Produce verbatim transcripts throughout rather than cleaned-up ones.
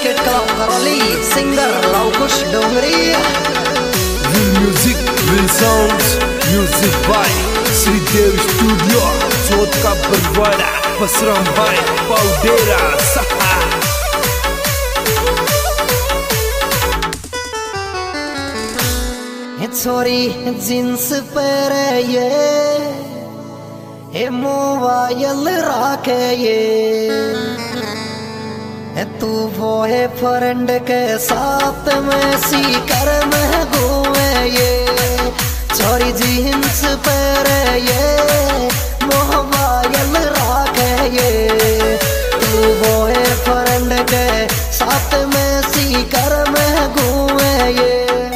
Cricket club Karauli, singer Lavkush Dongri. Will music, will sounds, music by Sridev Studio, Chot ka Barwada, Basram by Paudera, Saha. छोरी jeans पहरे ये, हे mobile राखे ये, तू वो है फ्रेंड के साथ में सीकर में घूमे ये। छोरी जींस पहरे ये, मोबाइल राखे ये, तू वो है फ्रेंड के साथ में सीकर में घूमे ये।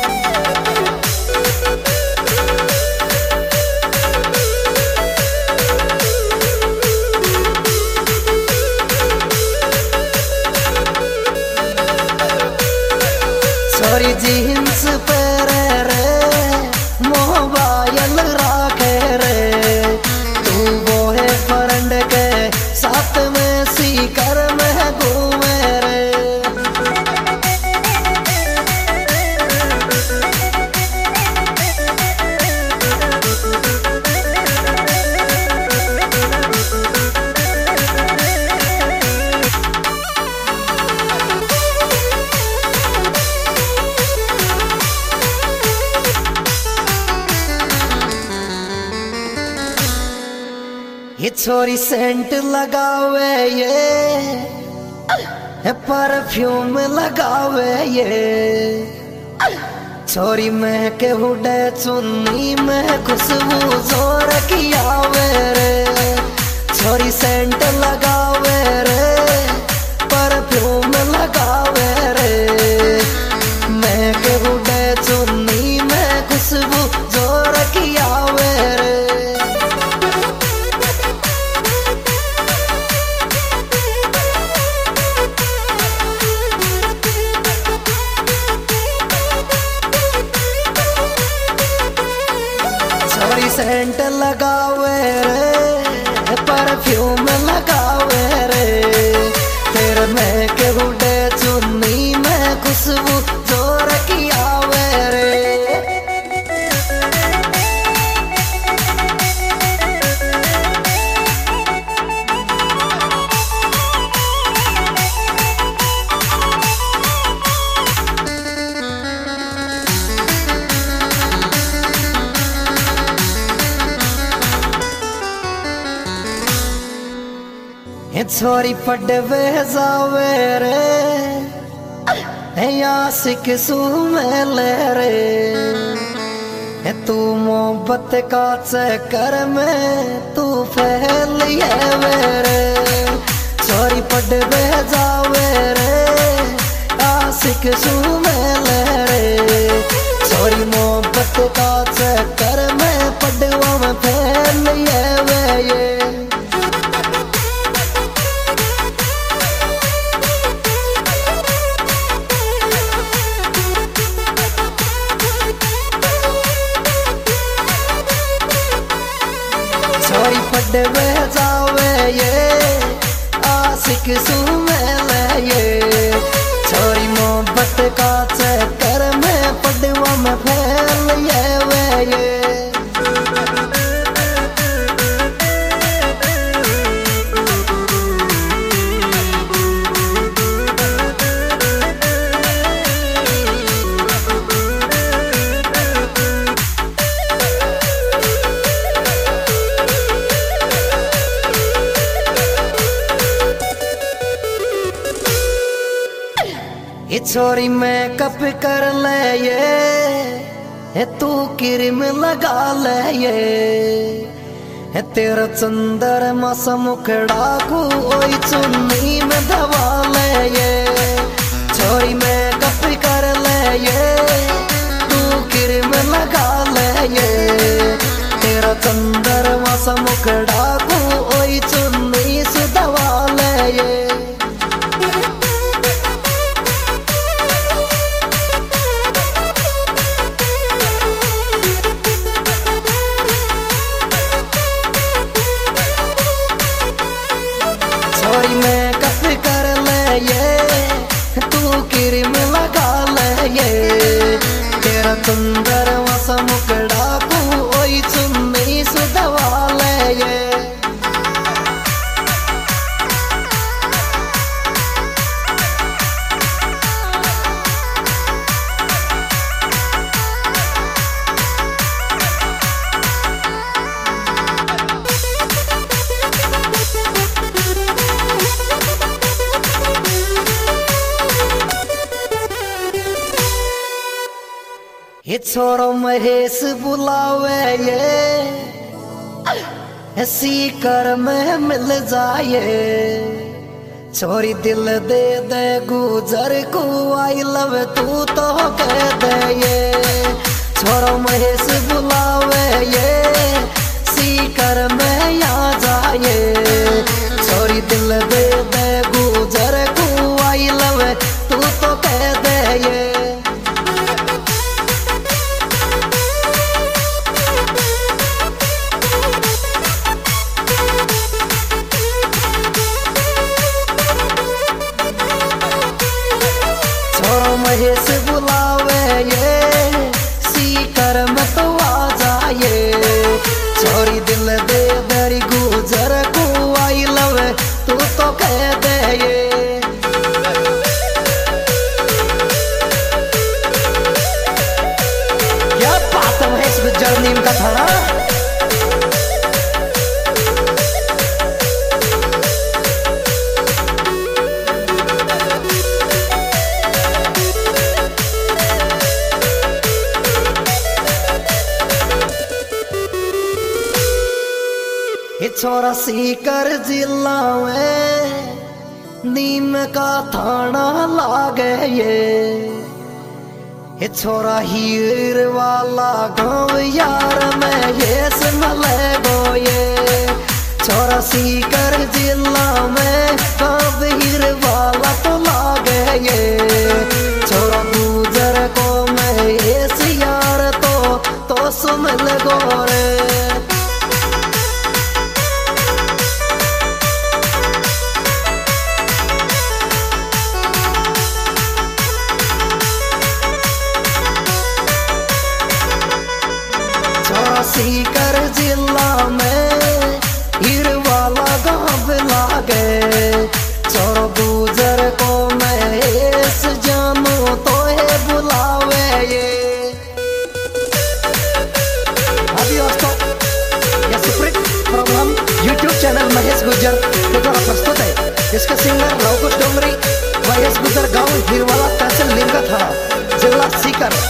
छोरी जींस पहरे रे, मोबाइल राखे रे, तू वो है फ्रेंड के साथ में सीकर में घूमे रे। ये छोरी सेंट लगावे ये, परफ्यूम लगावे ये, छोरी में के हुडे चुन्नी में खुशबू जोर की आवे रे। छोरी सेंट लगावे रे, परफ्यूम लगावे रे, मैं के हुडे चुन्नी में खुशबू जोर की आवे रे। छोरी सेंट लगावे रे, परफ्यूम लगावे रे, तेरे में के हुडे चुन्नी में खुशबू जोर की आवे रे। छोरी पढ़वे जावे रे, आशिक सुमेले रे, तू मोहब्बत का चक्कर में तू फैलिए रे। छोरी पढ़वे जावे रे, आशिक सुमेले रे, छोरी मोहब्बत का चक्कर में पढ़वा में फैलिए ये। छोरी पढ़वे जावे ये, आशिक सुमेले ये, छोरी मोहब्बत का चक्कर में पढ़वा में फैलिए ये। ये छोरी मेकअप कर ले ये, तू क्रीम लगा ले ये, तेरा चंदर मसा मुखड़ा को ओई चुन्नी में दबा ले ये। छोरी मेकअप कर ले ये, तू क्रीम लगा ले ये, तेरा चंदर मसा मुखड़ा को ओई चुन्नी से दबा ले ये। छोरी में चंदर वस मुकड़ा को ओई चुन्नी सुधवा ले ये ये छोरो महेश बुलावे ये ऐसी कर में मिल जाए छोरी दिल दे दे गुजर को आई लव तू तो कह दे ये छोरो महेश बुलावे ये सी कर में आ जाए छोरी दिल दे दे गुजर को आई लव तू तो कह दे ये महेश बुलावे ये सी कर में तो आ जाए छोरी दिल दे दरी गुजर को आई लव तू तो कह दे ये क्या बात है महेश गुजर नीम का थाना छोरा सीकर जिला में नीम का थाना लागे ये छोरा हीर वाला गांव यार में ये सुन गो ये छोरा सीकर जिला में गांव हीर वाला तो लागे ये छोरा गुजर को मैं ये यार तो तो सुन गो रे सीकर जिला में हीर वाला गांव लागे छोरो गुजर को मैं इस जानू तो है बुलावे ये अभी दोस्तों यह Supreet program YouTube channel Mahesh Gujar के द्वारा प्रस्तुत है। इसका सिंगर लवकुश डोंगरी महेश गुजर गांव हीरवाला तहसील लिंगा था जिला सीकर।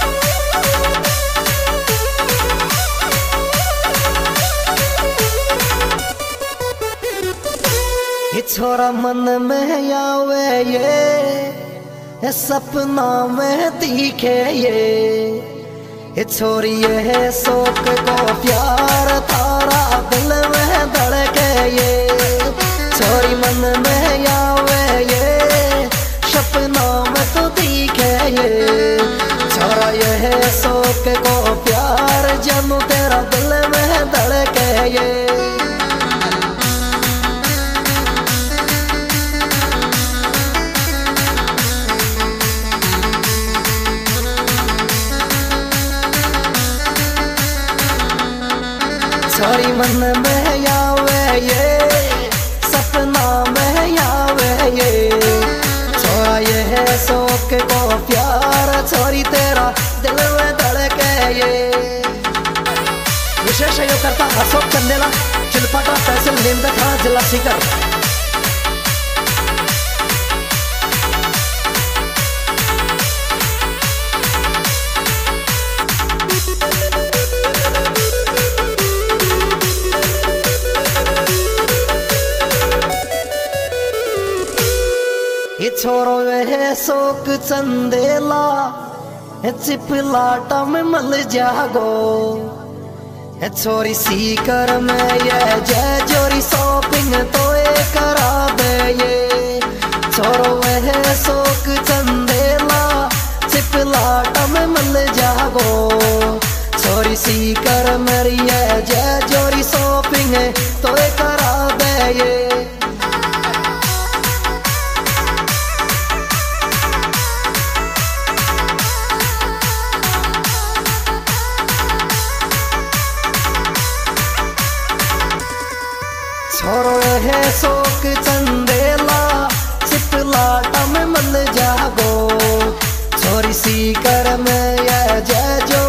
छोरा मन में आवे ये सपना में दिखे ये छोरी ये शोक को प्यार तारा दिल में धड़के ये छोरी मन में आवे ये सपना में तो दिखे ये छोरा ये शोक को प्यार जब तेरा दिल में धड़के ये छोरी मन में आवे ये सपना में आवे ये छोरा ये शोक को प्यार छोरी तेरा दिल में धड़के ये। विशेष सहयोग करता अशोक चंदेला चिलपाटा तहसील नीमगढ़ जिला सीकर। छोरो वह शोक चंदेला चिपलाटा में मल जागो छोरी सीकर में ये जय जोरी शॉपिंग तो करा दे ये छोरो वह शोक चंदेला चिपलाटा में मल जागो छोरी सीकर मेरी ये जय जोरी शॉपिंग तो करा दे ये। छोरो है शोक चंदेला चितलाटा में मन जागो छोरी सी कर में ये जय जो